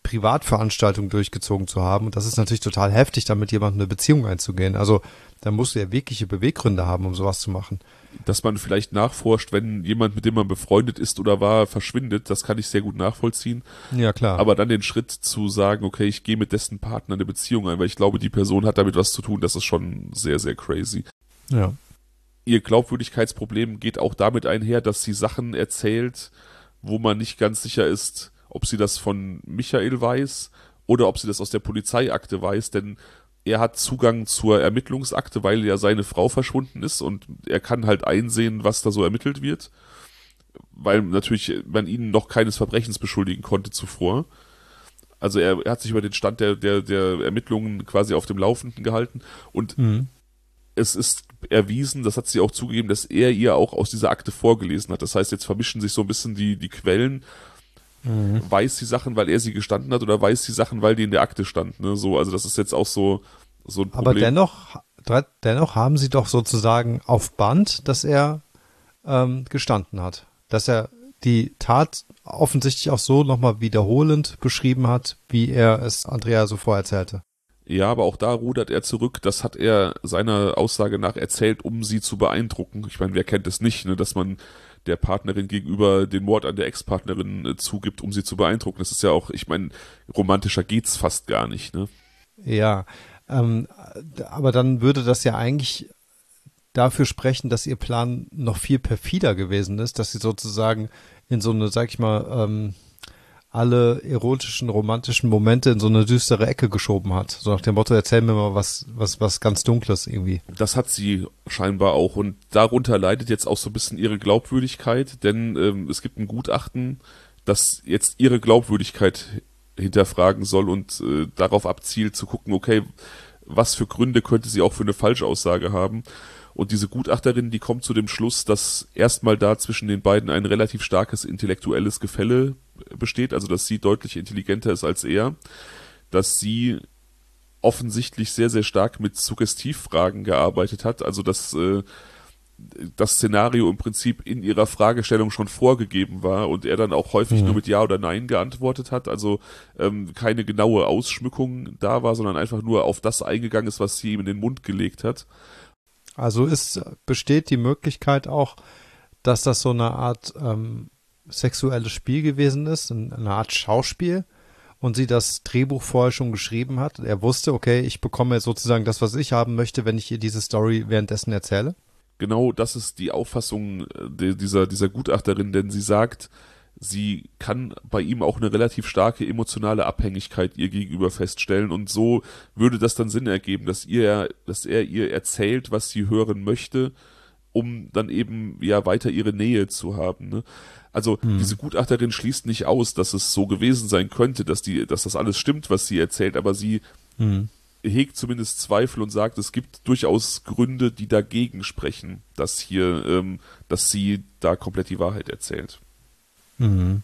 Privatveranstaltung durchgezogen zu haben. Und das ist natürlich total heftig, da mit jemandem eine Beziehung einzugehen. Also da musst du ja wirkliche Beweggründe haben, um sowas zu machen. Dass man vielleicht nachforscht, wenn jemand, mit dem man befreundet ist oder war, verschwindet, das kann ich sehr gut nachvollziehen. Ja, klar. Aber dann den Schritt zu sagen, okay, ich gehe mit dessen Partner eine Beziehung ein, weil ich glaube, die Person hat damit was zu tun, das ist schon sehr, sehr crazy. Ja. Ihr Glaubwürdigkeitsproblem geht auch damit einher, dass sie Sachen erzählt, wo man nicht ganz sicher ist, ob sie das von Michael weiß oder ob sie das aus der Polizeiakte weiß, denn er hat Zugang zur Ermittlungsakte, weil ja seine Frau verschwunden ist und er kann halt einsehen, was da so ermittelt wird, weil natürlich man ihn noch keines Verbrechens beschuldigen konnte zuvor. Also er, er hat sich über den Stand der, der, der Ermittlungen quasi auf dem Laufenden gehalten und mhm. es ist erwiesen, das hat sie auch zugegeben, dass er ihr auch aus dieser Akte vorgelesen hat. Das heißt, jetzt vermischen sich so ein bisschen die, die Quellen. Mhm. Weiß sie Sachen, weil er sie gestanden hat oder weiß sie Sachen, weil die in der Akte stand, ne? So, also das ist jetzt auch so, so ein Problem. Aber dennoch, dennoch haben sie doch sozusagen auf Band, dass er ähm, gestanden hat. Dass er die Tat offensichtlich auch so nochmal wiederholend beschrieben hat, wie er es Andrea so vorerzählte. Ja, aber auch da rudert er zurück. Das hat er seiner Aussage nach erzählt, um sie zu beeindrucken. Ich meine, wer kennt es nicht, ne, dass man der Partnerin gegenüber den Mord an der Ex-Partnerin äh, zugibt, um sie zu beeindrucken. Das ist ja auch, ich meine, romantischer geht's fast gar nicht, ne? Ja, ähm, aber dann würde das ja eigentlich dafür sprechen, dass ihr Plan noch viel perfider gewesen ist, dass sie sozusagen in so eine, sag ich mal, ähm, alle erotischen, romantischen Momente in so eine düstere Ecke geschoben hat. So nach dem Motto, erzähl mir mal was, was, was ganz Dunkles irgendwie. Das hat sie scheinbar auch und darunter leidet jetzt auch so ein bisschen ihre Glaubwürdigkeit, denn ähm, es gibt ein Gutachten, das jetzt ihre Glaubwürdigkeit hinterfragen soll und äh, darauf abzielt zu gucken, okay, was für Gründe könnte sie auch für eine Falschaussage haben. Und diese Gutachterin, die kommt zu dem Schluss, dass erstmal da zwischen den beiden ein relativ starkes intellektuelles Gefälle besteht, also dass sie deutlich intelligenter ist als er, dass sie offensichtlich sehr, sehr stark mit Suggestivfragen gearbeitet hat, also dass äh, das Szenario im Prinzip in ihrer Fragestellung schon vorgegeben war und er dann auch häufig mhm. nur mit Ja oder Nein geantwortet hat, also ähm, keine genaue Ausschmückung da war, sondern einfach nur auf das eingegangen ist, was sie ihm in den Mund gelegt hat. Also ist, besteht die Möglichkeit auch, dass das so eine Art ähm, sexuelles Spiel gewesen ist, eine Art Schauspiel und sie das Drehbuch vorher schon geschrieben hat. Er wusste, okay, ich bekomme jetzt sozusagen das, was ich haben möchte, wenn ich ihr diese Story währenddessen erzähle. Genau, das ist die Auffassung dieser, dieser Gutachterin, denn sie sagt, sie kann bei ihm auch eine relativ starke emotionale Abhängigkeit ihr gegenüber feststellen und so würde das dann Sinn ergeben, dass ihr, dass er ihr erzählt, was sie hören möchte, um dann eben ja weiter ihre Nähe zu haben, ne? Also hm. diese Gutachterin schließt nicht aus, dass es so gewesen sein könnte, dass die, dass das alles stimmt, was sie erzählt, aber sie hm. hegt zumindest Zweifel und sagt, es gibt durchaus Gründe, die dagegen sprechen, dass hier, ähm, dass sie da komplett die Wahrheit erzählt. Mhm.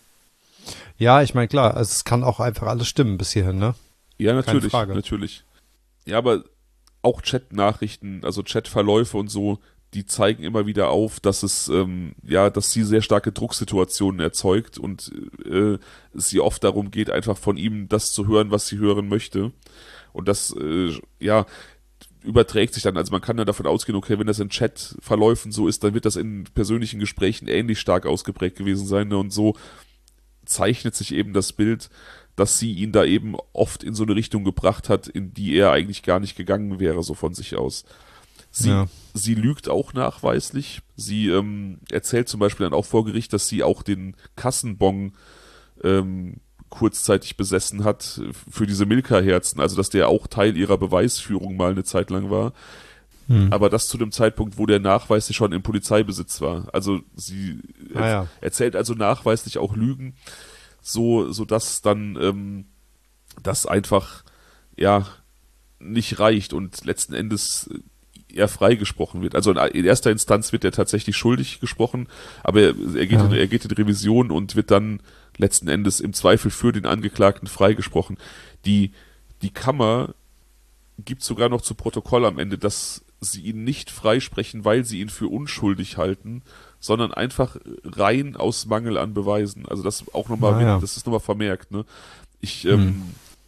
Ja, ich meine, klar, also es kann auch einfach alles stimmen bis hierhin, ne? Ja, natürlich, natürlich. Ja, aber auch Chat-Nachrichten, also Chat-Verläufe und so, die zeigen immer wieder auf, dass es, ähm, ja, dass sie sehr starke Drucksituationen erzeugt und äh, es sie oft darum geht, einfach von ihm das zu hören, was sie hören möchte. Und das, äh, ja, überträgt sich dann, also man kann dann davon ausgehen, okay, wenn das in Chatverläufen so ist, dann wird das in persönlichen Gesprächen ähnlich stark ausgeprägt gewesen sein, ne? Und so zeichnet sich eben das Bild, dass sie ihn da eben oft in so eine Richtung gebracht hat, in die er eigentlich gar nicht gegangen wäre, so von sich aus. Sie, ja. sie lügt auch nachweislich. Sie ähm, erzählt zum Beispiel dann auch vor Gericht, dass sie auch den Kassenbon ähm, kurzzeitig besessen hat für diese Milka-Herzen, also dass der auch Teil ihrer Beweisführung mal eine Zeit lang war. Hm. Aber das zu dem Zeitpunkt, wo der nachweislich schon im Polizeibesitz war. Also sie ah, er- ja. erzählt also nachweislich auch Lügen, so, so dass dann ähm, das einfach ja nicht reicht und letzten Endes er freigesprochen wird. Also in erster Instanz wird er tatsächlich schuldig gesprochen, aber er, er, geht, ja. in, er geht in Revision und wird dann letzten Endes im Zweifel für den Angeklagten freigesprochen. Die, die Kammer gibt sogar noch zu Protokoll am Ende, dass sie ihn nicht freisprechen, weil sie ihn für unschuldig halten, sondern einfach rein aus Mangel an Beweisen. Also das auch nochmal, ah, ja. das ist nochmal vermerkt, ne? Ich ähm, hm.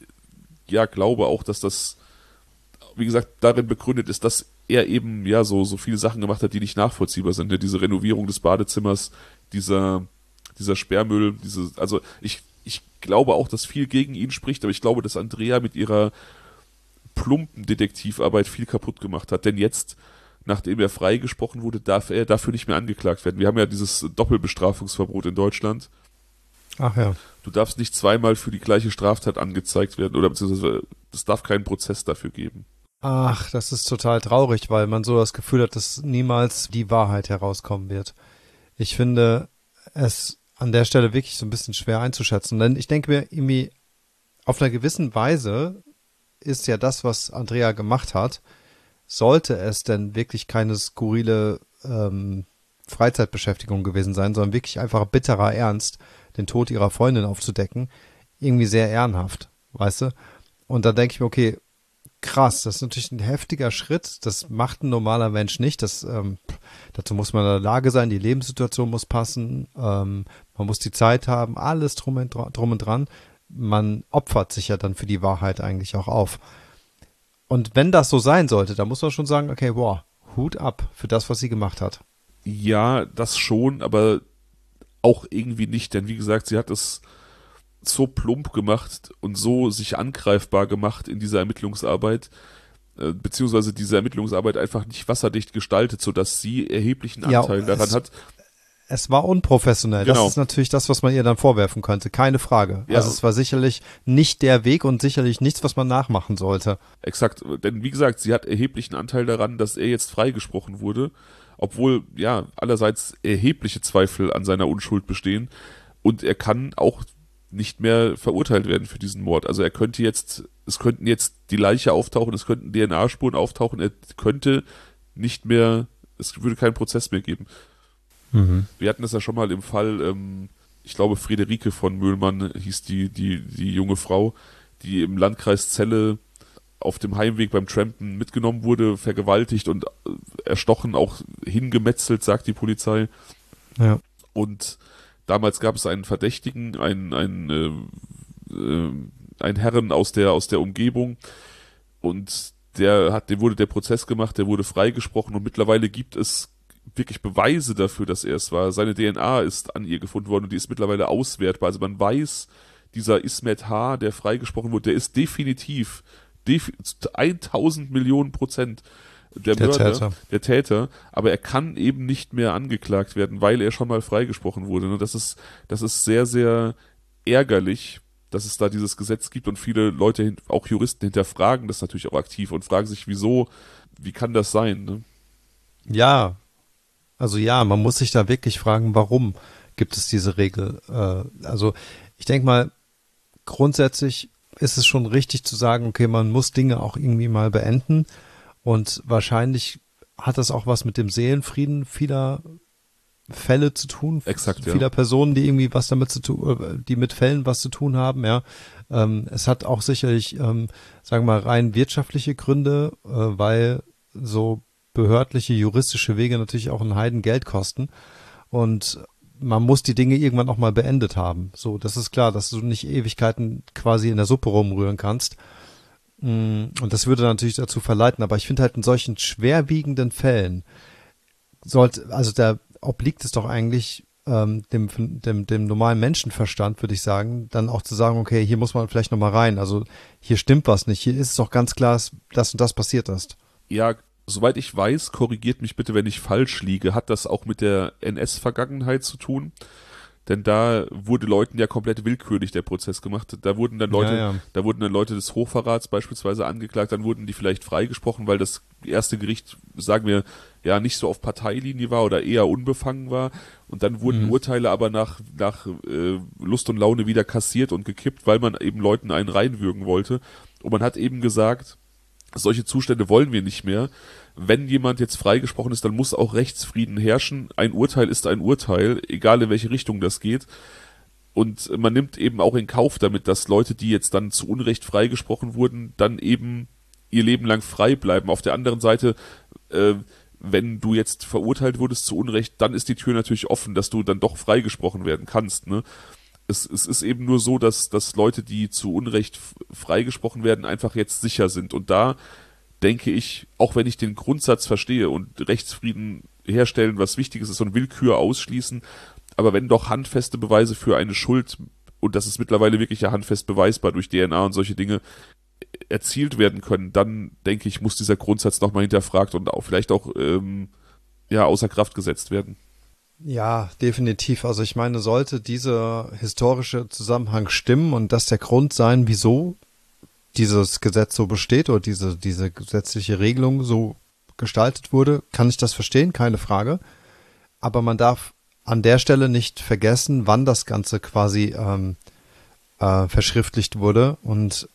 ja glaube auch, dass das, wie gesagt, darin begründet ist, dass er eben ja so so viele Sachen gemacht hat, die nicht nachvollziehbar sind. Ja, diese Renovierung des Badezimmers, dieser dieser Sperrmüll, diese, also ich ich glaube auch, dass viel gegen ihn spricht, aber ich glaube, dass Andrea mit ihrer plumpen Detektivarbeit viel kaputt gemacht hat. Denn jetzt, nachdem er freigesprochen wurde, darf er dafür nicht mehr angeklagt werden. Wir haben ja dieses Doppelbestrafungsverbot in Deutschland. Ach ja. Du darfst nicht zweimal für die gleiche Straftat angezeigt werden oder beziehungsweise es darf keinen Prozess dafür geben. Ach, das ist total traurig, weil man so das Gefühl hat, dass niemals die Wahrheit herauskommen wird. Ich finde es an der Stelle wirklich so ein bisschen schwer einzuschätzen. Denn ich denke mir irgendwie, auf einer gewissen Weise ist ja das, was Andrea gemacht hat, sollte es denn wirklich keine skurrile ähm, Freizeitbeschäftigung gewesen sein, sondern wirklich einfach bitterer Ernst, den Tod ihrer Freundin aufzudecken, irgendwie sehr ehrenhaft, weißt du? Und dann denke ich mir, okay, krass, das ist natürlich ein heftiger Schritt, das macht ein normaler Mensch nicht, das, ähm, dazu muss man in der Lage sein, die Lebenssituation muss passen, ähm, man muss die Zeit haben, alles drum und, drum und dran, man opfert sich ja dann für die Wahrheit eigentlich auch auf. Und wenn das so sein sollte, dann muss man schon sagen, okay, wow, Hut ab für das, was sie gemacht hat. Ja, das schon, aber auch irgendwie nicht, denn wie gesagt, sie hat es so plump gemacht und so sich angreifbar gemacht in dieser Ermittlungsarbeit, äh, beziehungsweise diese Ermittlungsarbeit einfach nicht wasserdicht gestaltet, sodass sie erheblichen Anteil ja, daran es, hat. Es war unprofessionell. Genau. Das ist natürlich das, was man ihr dann vorwerfen könnte, keine Frage. Ja. Also es war sicherlich nicht der Weg und sicherlich nichts, was man nachmachen sollte. Exakt, denn wie gesagt, sie hat erheblichen Anteil daran, dass er jetzt freigesprochen wurde, obwohl ja allerseits erhebliche Zweifel an seiner Unschuld bestehen und er kann auch nicht mehr verurteilt werden für diesen Mord. Also er könnte jetzt, es könnten jetzt die Leiche auftauchen, es könnten D N A-Spuren auftauchen, er könnte nicht mehr, es würde keinen Prozess mehr geben. Mhm. Wir hatten das ja schon mal im Fall, ähm, ich glaube Friederike von Möhlmann hieß die, die, die junge Frau, die im Landkreis Celle auf dem Heimweg beim Trampen mitgenommen wurde, vergewaltigt und erstochen, auch hingemetzelt, sagt die Polizei. Ja. Und damals gab es einen Verdächtigen, einen, einen, äh, äh, einen Herren aus der, aus der Umgebung und der hat, dem wurde der Prozess gemacht, der wurde freigesprochen und mittlerweile gibt es wirklich Beweise dafür, dass er es war. Seine D N A ist an ihr gefunden worden und die ist mittlerweile auswertbar. Also man weiß, dieser Ismet H., der freigesprochen wurde, der ist definitiv def- tausend Millionen Prozent der, der Mörder, Täter. der Täter, aber er kann eben nicht mehr angeklagt werden, weil er schon mal freigesprochen wurde. Und das ist, das ist sehr, sehr ärgerlich, dass es da dieses Gesetz gibt und viele Leute, auch Juristen, hinterfragen das natürlich auch aktiv und fragen sich, wieso, wie kann das sein? Ne? Ja, also ja, man muss sich da wirklich fragen, warum gibt es diese Regel? Äh, also ich denke mal, grundsätzlich ist es schon richtig zu sagen, okay, man muss Dinge auch irgendwie mal beenden. Und wahrscheinlich hat das auch was mit dem Seelenfrieden vieler Fälle zu tun. Exakt, vieler ja. Personen, die irgendwie was damit zu tun, die mit Fällen was zu tun haben, ja. Ähm, es hat auch sicherlich, ähm, sagen wir mal, rein wirtschaftliche Gründe, äh, weil so behördliche, juristische Wege natürlich auch ein Heidengeld kosten. Und man muss die Dinge irgendwann auch mal beendet haben. So, das ist klar, dass du nicht Ewigkeiten quasi in der Suppe rumrühren kannst. Und das würde natürlich dazu verleiten, aber ich finde halt in solchen schwerwiegenden Fällen sollte, also da obliegt es doch eigentlich ähm, dem, dem, dem normalen Menschenverstand, würde ich sagen, dann auch zu sagen, okay, hier muss man vielleicht nochmal rein, also hier stimmt was nicht, hier ist es doch ganz klar, dass das und das passiert ist. Ja, soweit ich weiß, korrigiert mich bitte, wenn ich falsch liege, hat das auch mit der N S-Vergangenheit zu tun? Denn da wurde Leuten ja komplett willkürlich der Prozess gemacht. Da wurden dann Leute, ja, ja. da wurden dann Leute des Hochverrats beispielsweise angeklagt, dann wurden die vielleicht freigesprochen, weil das erste Gericht, sagen wir, ja nicht so auf Parteilinie war oder eher unbefangen war. Und dann wurden mhm. Urteile aber nach, nach äh, Lust und Laune wieder kassiert und gekippt, weil man eben Leuten einen reinwürgen wollte. Und man hat eben gesagt, solche Zustände wollen wir nicht mehr. Wenn jemand jetzt freigesprochen ist, dann muss auch Rechtsfrieden herrschen. Ein Urteil ist ein Urteil, egal in welche Richtung das geht. Und man nimmt eben auch in Kauf damit, dass Leute, die jetzt dann zu Unrecht freigesprochen wurden, dann eben ihr Leben lang frei bleiben. Auf der anderen Seite, äh, wenn du jetzt verurteilt wurdest zu Unrecht, dann ist die Tür natürlich offen, dass du dann doch freigesprochen werden kannst, ne? es, es ist eben nur so, dass, dass Leute, die zu Unrecht freigesprochen werden, einfach jetzt sicher sind. Und da denke ich, auch wenn ich den Grundsatz verstehe und Rechtsfrieden herstellen, was wichtig ist, ist und Willkür ausschließen, aber wenn doch handfeste Beweise für eine Schuld, und das ist mittlerweile wirklich ja handfest beweisbar durch D N A und solche Dinge, erzielt werden können, dann denke ich, muss dieser Grundsatz nochmal hinterfragt und auch vielleicht auch ähm, ja, außer Kraft gesetzt werden. Ja, definitiv. Also ich meine, sollte dieser historische Zusammenhang stimmen und das der Grund sein, wieso dieses Gesetz so besteht oder diese, diese gesetzliche Regelung so gestaltet wurde, kann ich das verstehen, keine Frage. Aber man darf an der Stelle nicht vergessen, wann das Ganze quasi ähm, äh, verschriftlicht wurde. Und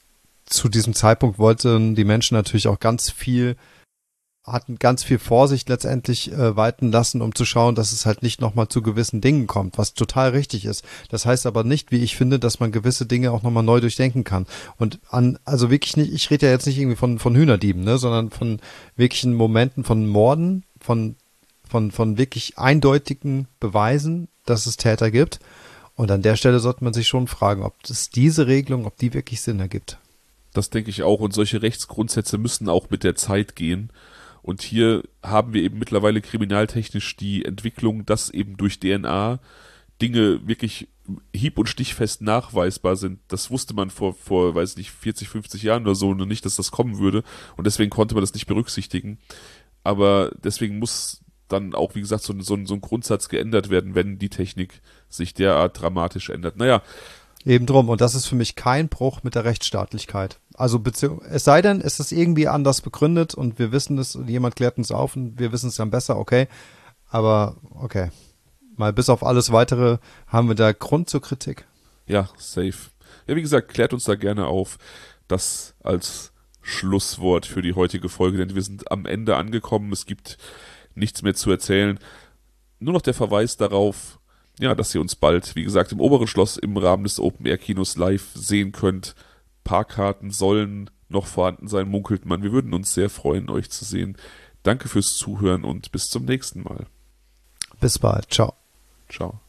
zu diesem Zeitpunkt wollten die Menschen natürlich auch ganz viel, hatten ganz viel Vorsicht letztendlich äh, walten lassen, um zu schauen, dass es halt nicht nochmal zu gewissen Dingen kommt, was total richtig ist. Das heißt aber nicht, wie ich finde, dass man gewisse Dinge auch nochmal neu durchdenken kann. Und an, also wirklich nicht, ich rede ja jetzt nicht irgendwie von, von Hühnerdieben, ne, sondern von wirklichen Momenten von Morden, von, von, von wirklich eindeutigen Beweisen, dass es Täter gibt. Und an der Stelle sollte man sich schon fragen, ob es diese Regelung, ob die wirklich Sinn ergibt. Das denke ich auch. Und solche Rechtsgrundsätze müssen auch mit der Zeit gehen. Und hier haben wir eben mittlerweile kriminaltechnisch die Entwicklung, dass eben durch D N A Dinge wirklich hieb- und stichfest nachweisbar sind. Das wusste man vor, vor, weiß nicht, vierzig, fünfzig Jahren oder so, nur nicht, dass das kommen würde. Und deswegen konnte man das nicht berücksichtigen. Aber deswegen muss dann auch, wie gesagt, so, so, so ein Grundsatz geändert werden, wenn die Technik sich derart dramatisch ändert. Naja. Eben drum. Und das ist für mich kein Bruch mit der Rechtsstaatlichkeit. Also es sei denn, es ist irgendwie anders begründet und wir wissen es und jemand klärt uns auf und wir wissen es dann besser, okay. Aber okay. Mal bis auf alles Weitere haben wir da Grund zur Kritik. Ja, safe. Ja, wie gesagt, klärt uns da gerne auf. Das als Schlusswort für die heutige Folge, denn wir sind am Ende angekommen. Es gibt nichts mehr zu erzählen. Nur noch der Verweis darauf, ja, dass ihr uns bald, wie gesagt, im Oberen Schloss im Rahmen des Open-Air-Kinos live sehen könnt. Parkkarten sollen noch vorhanden sein, munkelt man. Wir würden uns sehr freuen, euch zu sehen. Danke fürs Zuhören und bis zum nächsten Mal. Bis bald. Ciao. Ciao.